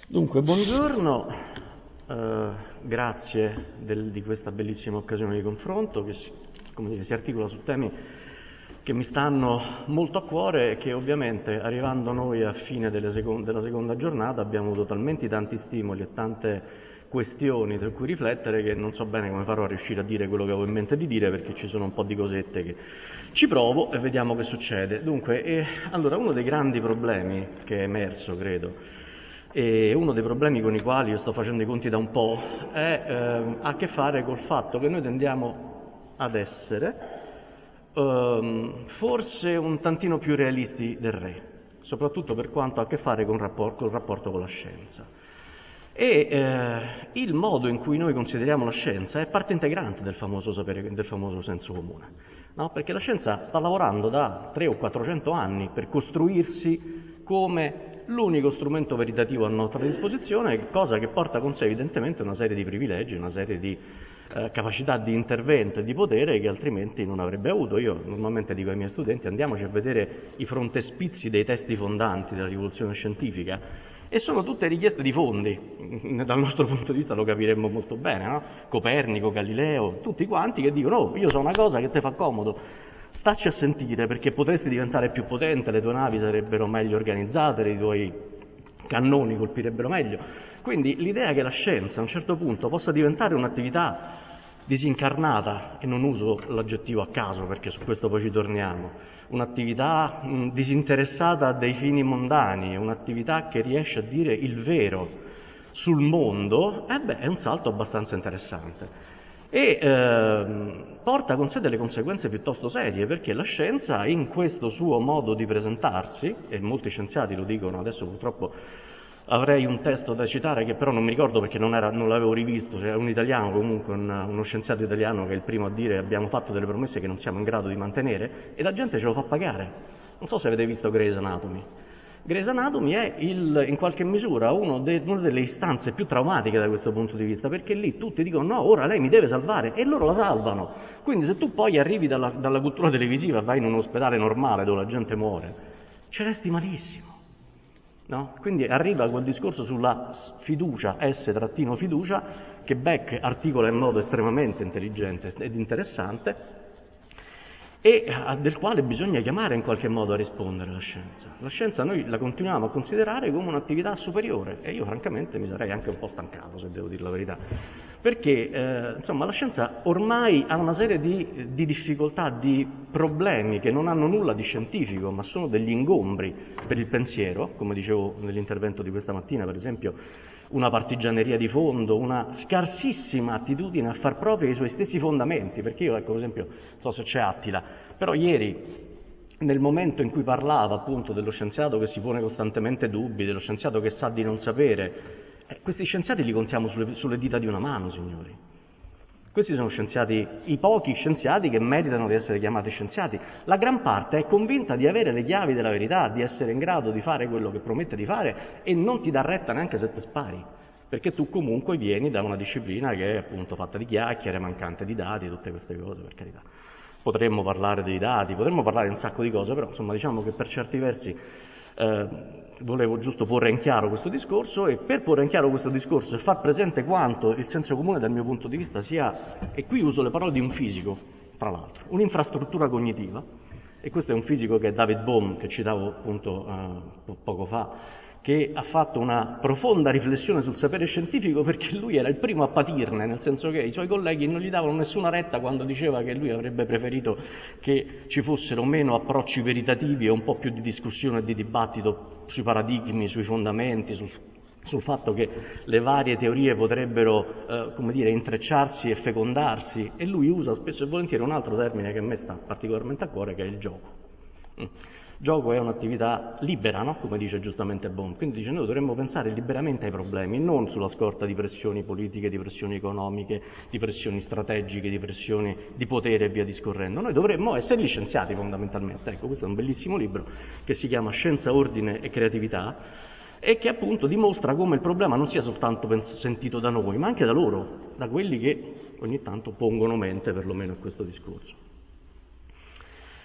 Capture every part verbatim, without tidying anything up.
Dunque, buongiorno, eh, grazie del, di questa bellissima occasione di confronto che si, come dire, si articola su temi che mi stanno molto a cuore e che ovviamente arrivando noi a fine delle second- della seconda giornata abbiamo avuto talmente tanti stimoli e tante questioni tra cui riflettere che non so bene come farò a riuscire a dire quello che avevo in mente di dire, perché ci sono un po' di cosette che ci provo e vediamo che succede. Dunque, eh, allora uno dei grandi problemi che è emerso, credo, e uno dei problemi con i quali io sto facendo i conti da un po' è, eh, ha a che fare col fatto che noi tendiamo ad essere ehm, forse un tantino più realisti del re, soprattutto per quanto ha a che fare con rapport- col rapporto con la scienza. E eh, il modo in cui noi consideriamo la scienza è parte integrante del famoso sapere, del famoso senso comune, no? Perché la scienza sta lavorando da trecento o quattrocento anni per costruirsi come l'unico strumento veritativo a nostra disposizione, cosa che porta con sé evidentemente una serie di privilegi, una serie di eh, capacità di intervento e di potere che altrimenti non avrebbe avuto. Io normalmente dico ai miei studenti: andiamoci a vedere i frontespizi dei testi fondanti della rivoluzione scientifica, e sono tutte richieste di fondi. Dal nostro punto di vista lo capiremmo molto bene, no? Copernico, Galileo, tutti quanti che dicono: oh, io so una cosa che ti fa comodo, stacci a sentire, perché potresti diventare più potente, le tue navi sarebbero meglio organizzate, i tuoi cannoni colpirebbero meglio. Quindi l'idea che la scienza a un certo punto possa diventare un'attività disincarnata, e non uso l'aggettivo a caso perché su questo poi ci torniamo, un'attività mh, disinteressata dei fini mondani, un'attività che riesce a dire il vero sul mondo, eh beh, è un salto abbastanza interessante. E ehm, porta con sé delle conseguenze piuttosto serie, perché la scienza in questo suo modo di presentarsi, e molti scienziati lo dicono, adesso purtroppo avrei un testo da citare che però non mi ricordo perché non, era, non l'avevo rivisto, c'era un italiano comunque, un, uno scienziato italiano che è il primo a dire: abbiamo fatto delle promesse che non siamo in grado di mantenere, e la gente ce lo fa pagare. Non so se avete visto Grey's Anatomy. Grey's Anatomy è il, in qualche misura uno de, una delle istanze più traumatiche da questo punto di vista, perché lì tutti dicono: no, ora lei mi deve salvare, e loro la salvano. Quindi se tu poi arrivi dalla, dalla cultura televisiva, vai in un ospedale normale dove la gente muore, ci resti malissimo, no? Quindi arriva quel discorso sulla fiducia, S-fiducia, che Beck articola in modo estremamente intelligente ed interessante, e del quale bisogna chiamare in qualche modo a rispondere la scienza. La scienza noi la continuiamo a considerare come un'attività superiore, e io francamente mi sarei anche un po' stancato, se devo dire la verità, perché eh, insomma la scienza ormai ha una serie di, di difficoltà, di problemi che non hanno nulla di scientifico, ma sono degli ingombri per il pensiero, come dicevo nell'intervento di questa mattina, per esempio una partigianeria di fondo, una scarsissima attitudine a far propri i suoi stessi fondamenti, perché io, ecco, per esempio, non so se c'è Attila, però ieri, nel momento in cui parlava appunto dello scienziato che si pone costantemente dubbi, dello scienziato che sa di non sapere, eh, questi scienziati li contiamo sulle, sulle dita di una mano, signori. Questi sono scienziati, i pochi scienziati che meritano di essere chiamati scienziati. La gran parte è convinta di avere le chiavi della verità, di essere in grado di fare quello che promette di fare, e non ti dà retta neanche se ti spari, perché tu comunque vieni da una disciplina che è appunto fatta di chiacchiere, mancante di dati, tutte queste cose, per carità. Potremmo parlare dei dati, potremmo parlare di un sacco di cose, però insomma diciamo che per certi versi eh, volevo giusto porre in chiaro questo discorso, e per porre in chiaro questo discorso e far presente quanto il senso comune dal mio punto di vista sia, e qui uso le parole di un fisico, tra l'altro, un'infrastruttura cognitiva, e questo è un fisico che è David Bohm, che citavo appunto eh, poco fa, che ha fatto una profonda riflessione sul sapere scientifico, perché lui era il primo a patirne, nel senso che i suoi colleghi non gli davano nessuna retta quando diceva che lui avrebbe preferito che ci fossero meno approcci veritativi e un po' più di discussione e di dibattito sui paradigmi, sui fondamenti, sul, sul fatto che le varie teorie potrebbero, eh, come dire, intrecciarsi e fecondarsi, e lui usa spesso e volentieri un altro termine che a me sta particolarmente a cuore, che è il gioco. Mm. Gioco è un'attività libera, no? Come dice giustamente Bohm. Quindi dice: noi dovremmo pensare liberamente ai problemi, non sulla scorta di pressioni politiche, di pressioni economiche, di pressioni strategiche, di pressioni di potere e via discorrendo. Noi dovremmo essere gli scienziati fondamentalmente. Ecco, questo è un bellissimo libro che si chiama Scienza, Ordine e Creatività, e che appunto dimostra come il problema non sia soltanto sentito da noi, ma anche da loro, da quelli che ogni tanto pongono mente perlomeno a questo discorso.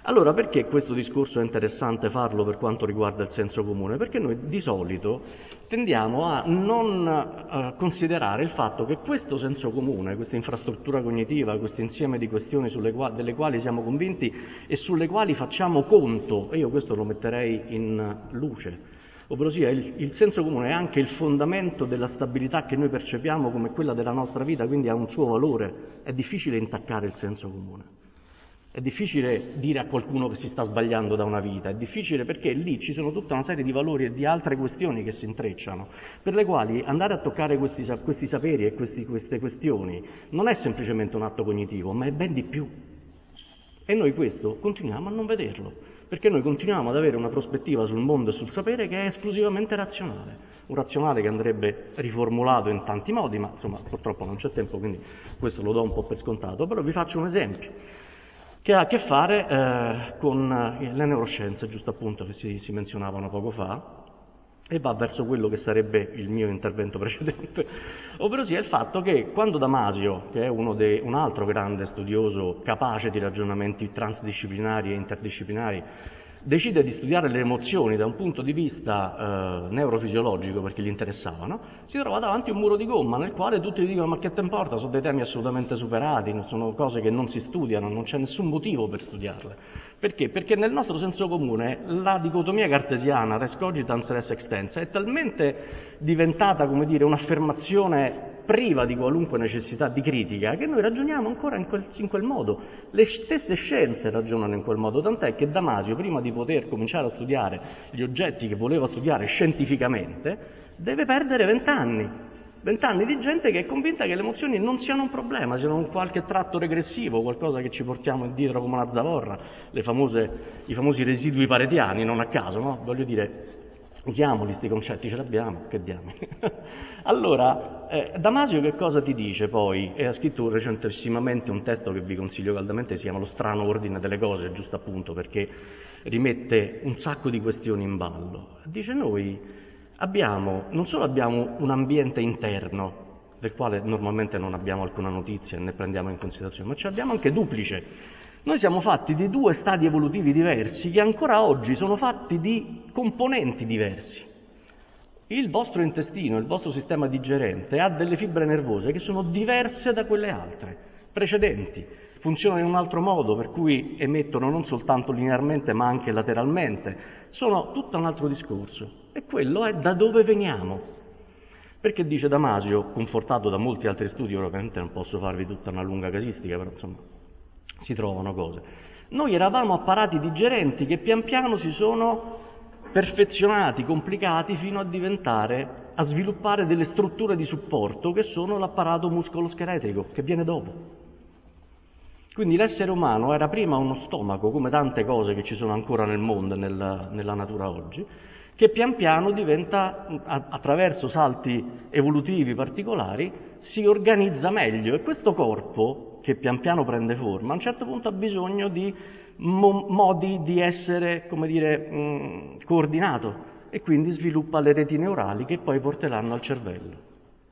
Allora, perché questo discorso è interessante farlo per quanto riguarda il senso comune? Perché noi di solito tendiamo a non uh, considerare il fatto che questo senso comune, questa infrastruttura cognitiva, questo insieme di questioni sulle quali, delle quali siamo convinti e sulle quali facciamo conto, e io questo lo metterei in luce, ovvero sia il, il senso comune è anche il fondamento della stabilità che noi percepiamo come quella della nostra vita, quindi ha un suo valore. È difficile intaccare il senso comune. È difficile dire a qualcuno che si sta sbagliando da una vita, è difficile perché lì ci sono tutta una serie di valori e di altre questioni che si intrecciano, per le quali andare a toccare questi, questi saperi e questi, queste questioni non è semplicemente un atto cognitivo, ma è ben di più. E noi questo continuiamo a non vederlo, perché noi continuiamo ad avere una prospettiva sul mondo e sul sapere che è esclusivamente razionale, un razionale che andrebbe riformulato in tanti modi, ma insomma purtroppo non c'è tempo, quindi questo lo do un po' per scontato, però vi faccio un esempio che ha a che fare eh, con le neuroscienze, giusto appunto, che si, si menzionavano poco fa, e va verso quello che sarebbe il mio intervento precedente, ovvero sia il fatto che quando Damasio, che è uno de, un altro grande studioso capace di ragionamenti transdisciplinari e interdisciplinari, decide di studiare le emozioni da un punto di vista eh, neurofisiologico perché gli interessavano, si trova davanti a un muro di gomma nel quale tutti dicono ma che te importa, sono dei temi assolutamente superati, sono cose che non si studiano, non c'è nessun motivo per studiarle. Perché? Perché nel nostro senso comune la dicotomia cartesiana res cogitans res extensa è talmente diventata, come dire, un'affermazione priva di qualunque necessità di critica, che noi ragioniamo ancora in quel, in quel modo. Le stesse scienze ragionano in quel modo, tant'è che Damasio, prima di poter cominciare a studiare gli oggetti che voleva studiare scientificamente, deve perdere vent'anni. Vent'anni di gente che è convinta che le emozioni non siano un problema, siano un qualche tratto regressivo, qualcosa che ci portiamo dietro come una zavorra, le famose, i famosi residui paretiani, non a caso, no? Voglio dire, usiamoli sti concetti, ce l'abbiamo, che diamine. Allora, eh, Damasio che cosa ti dice poi? E ha scritto recentissimamente un testo che vi consiglio caldamente, si chiama Lo strano ordine delle cose, giusto appunto perché rimette un sacco di questioni in ballo. Dice noi abbiamo, non solo abbiamo un ambiente interno, del quale normalmente non abbiamo alcuna notizia e ne prendiamo in considerazione, ma ce l'abbiamo anche duplice. Noi siamo fatti di due stadi evolutivi diversi che ancora oggi sono fatti di componenti diversi. Il vostro intestino, il vostro sistema digerente ha delle fibre nervose che sono diverse da quelle altre, precedenti, funzionano in un altro modo, per cui emettono non soltanto linearmente ma anche lateralmente, sono tutto un altro discorso. E quello è da dove veniamo. Perché dice Damasio, confortato da molti altri studi, ovviamente non posso farvi tutta una lunga casistica, però insomma si trovano cose. Noi eravamo apparati digerenti che pian piano si sono perfezionati, complicati, fino a diventare, a sviluppare delle strutture di supporto che sono l'apparato muscoloscheletrico, che viene dopo. Quindi l'essere umano era prima uno stomaco, come tante cose che ci sono ancora nel mondo e nella, nella natura oggi, che pian piano diventa, attraverso salti evolutivi particolari, si organizza meglio, e questo corpo, che pian piano prende forma, a un certo punto ha bisogno di mo- modi di essere, come dire, mh, coordinato, e quindi sviluppa le reti neurali che poi porteranno al cervello.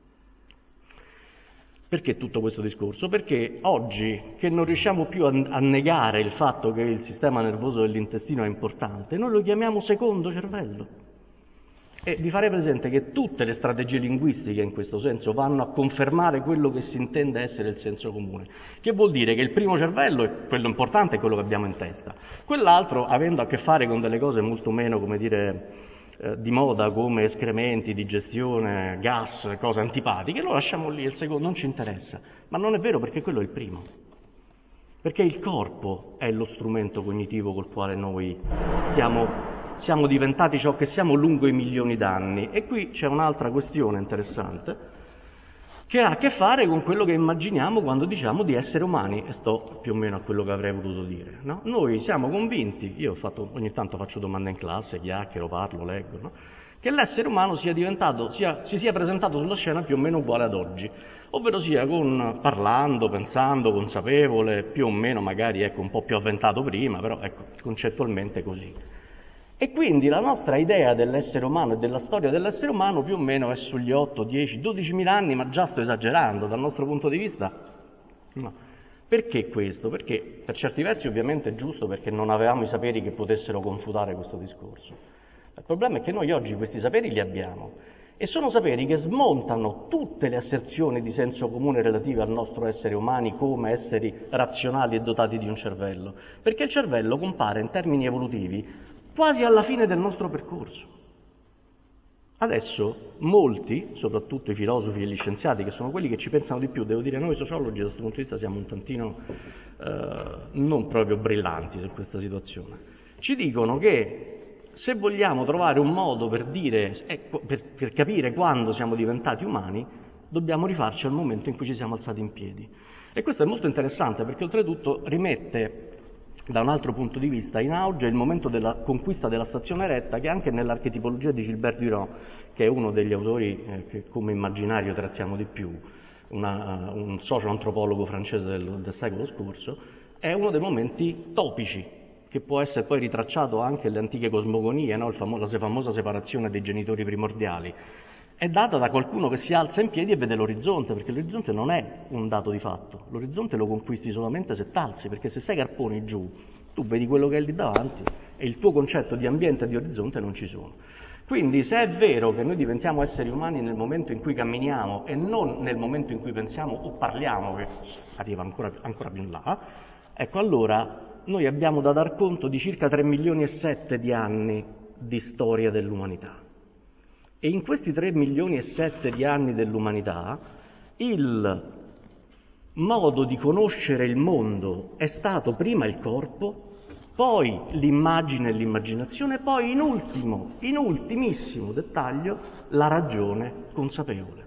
Perché tutto questo discorso? Perché oggi, che non riusciamo più a, a negare il fatto che il sistema nervoso dell'intestino è importante, noi lo chiamiamo secondo cervello. E vi farei presente che tutte le strategie linguistiche in questo senso vanno a confermare quello che si intende essere il senso comune, che vuol dire che il primo cervello è quello importante, è quello che abbiamo in testa. Quell'altro, avendo a che fare con delle cose molto meno, come dire, di moda, come escrementi, digestione, gas, cose antipatiche, lo lasciamo lì, il secondo non ci interessa. Ma non è vero, perché quello è il primo. Perché il corpo è lo strumento cognitivo col quale noi stiamo, siamo diventati ciò che siamo lungo i milioni d'anni. E qui c'è un'altra questione interessante, che ha a che fare con quello che immaginiamo quando diciamo di essere umani, e sto più o meno a quello che avrei voluto dire, no? Noi siamo convinti, io ho fatto, ogni tanto faccio domande in classe, chiacchiero, parlo, leggo, no? Che l'essere umano sia diventato, sia, si sia presentato sulla scena più o meno uguale ad oggi, ovvero sia con, parlando, pensando, consapevole, più o meno magari ecco, un po' più avventato prima, però ecco, concettualmente così. E quindi la nostra idea dell'essere umano e della storia dell'essere umano più o meno è sugli otto, dieci, dodicimila anni, ma già sto esagerando dal nostro punto di vista. No. Perché questo? Perché per certi versi ovviamente è giusto, perché non avevamo i saperi che potessero confutare questo discorso. Il problema è che noi oggi questi saperi li abbiamo e sono saperi che smontano tutte le asserzioni di senso comune relative al nostro essere umani come esseri razionali e dotati di un cervello, perché il cervello compare in termini evolutivi quasi alla fine del nostro percorso. Adesso molti, soprattutto i filosofi e gli scienziati, che sono quelli che ci pensano di più, devo dire noi sociologi da questo punto di vista siamo un tantino eh, non proprio brillanti su questa situazione, ci dicono che se vogliamo trovare un modo per dire, ecco, per, per capire quando siamo diventati umani, dobbiamo rifarci al momento in cui ci siamo alzati in piedi. E questo è molto interessante perché oltretutto rimette da un altro punto di vista in auge il momento della conquista della stazione eretta, che anche nell'archetipologia di Gilbert Durand, che è uno degli autori eh, che come immaginario trattiamo di più, una, un socio-antropologo francese del, del secolo scorso, è uno dei momenti topici, che può essere poi ritracciato anche nelle antiche cosmogonie, no? Il famo- la famosa separazione dei genitori primordiali. È data da qualcuno che si alza in piedi e vede l'orizzonte, perché l'orizzonte non è un dato di fatto, l'orizzonte lo conquisti solamente se t'alzi, perché se sei carponi giù, tu vedi quello che è lì davanti e il tuo concetto di ambiente e di orizzonte non ci sono. Quindi se è vero che noi diventiamo esseri umani nel momento in cui camminiamo e non nel momento in cui pensiamo o parliamo, che arriva ancora, ancora più in là, ecco allora noi abbiamo da dar conto di circa tre milioni e sette di anni di storia dell'umanità. E in questi tre milioni e sette di anni dell'umanità il modo di conoscere il mondo è stato prima il corpo, poi l'immagine e l'immaginazione, poi in ultimo, in ultimissimo dettaglio, la ragione consapevole.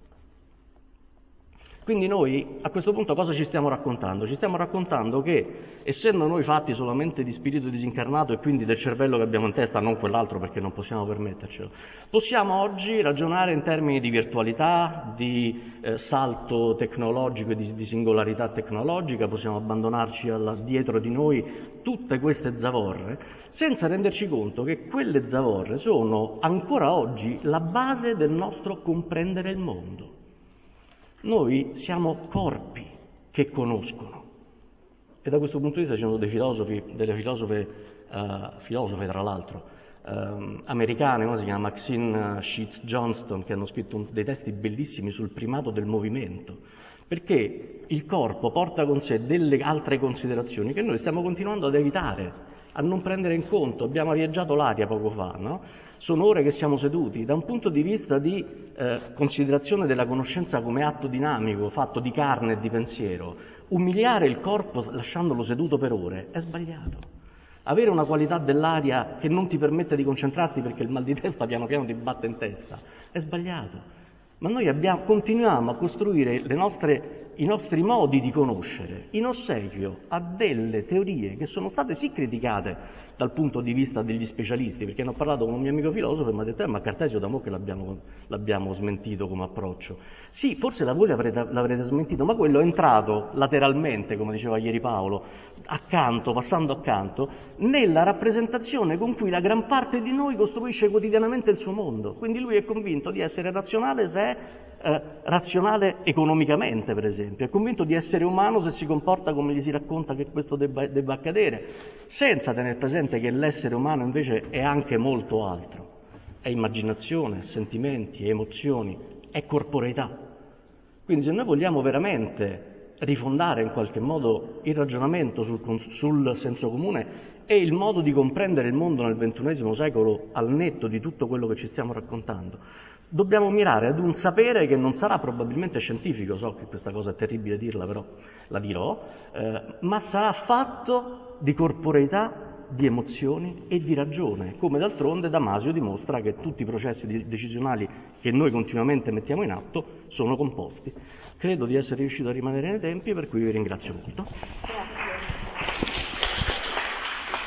Quindi noi a questo punto cosa ci stiamo raccontando? Ci stiamo raccontando che, essendo noi fatti solamente di spirito disincarnato e quindi del cervello che abbiamo in testa, non quell'altro perché non possiamo permettercelo, possiamo oggi ragionare in termini di virtualità, di eh, salto tecnologico e di, di singolarità tecnologica, possiamo abbandonarci alla, dietro di noi tutte queste zavorre, senza renderci conto che quelle zavorre sono ancora oggi la base del nostro comprendere il mondo. Noi siamo corpi che conoscono e da questo punto di vista ci sono dei filosofi, delle filosofe, uh, filosofe tra l'altro, uh, americane, una si chiama Maxine Sheets Johnston, che hanno scritto un, dei testi bellissimi sul primato del movimento, perché il corpo porta con sé delle altre considerazioni che noi stiamo continuando ad evitare, a non prendere in conto. Abbiamo arieggiato l'aria poco fa, no? Sono ore che siamo seduti. Da un punto di vista di eh, considerazione della conoscenza come atto dinamico, fatto di carne e di pensiero, umiliare il corpo lasciandolo seduto per ore è sbagliato. Avere una qualità dell'aria che non ti permette di concentrarti perché il mal di testa piano piano ti batte in testa è sbagliato. Ma noi abbiamo, continuiamo a costruire le nostre, i nostri modi di conoscere in ossequio a delle teorie che sono state sì criticate dal punto di vista degli specialisti, perché ne ho parlato con un mio amico filosofo e mi ha detto eh, ma Cartesio da mo' che l'abbiamo, l'abbiamo smentito come approccio. Sì, forse da voi l'avrete, l'avrete smentito, ma quello è entrato lateralmente, come diceva ieri Paolo, accanto, passando accanto, nella rappresentazione con cui la gran parte di noi costruisce quotidianamente il suo mondo. Quindi lui è convinto di essere razionale se è eh, razionale economicamente, per esempio, è convinto di essere umano se si comporta come gli si racconta che questo debba, debba accadere, senza tener presente che l'essere umano invece è anche molto altro. È immaginazione, è sentimenti, è emozioni, è corporeità. Quindi se noi vogliamo veramente rifondare in qualche modo il ragionamento sul, sul senso comune e il modo di comprendere il mondo nel ventunesimo secolo al netto di tutto quello che ci stiamo raccontando, dobbiamo mirare ad un sapere che non sarà probabilmente scientifico, so che questa cosa è terribile dirla, però la dirò, eh, ma sarà fatto di corporeità, di emozioni e di ragione, come d'altronde Damasio dimostra che tutti i processi decisionali che noi continuamente mettiamo in atto sono composti. Credo di essere riuscito a rimanere nei tempi, per cui vi ringrazio molto.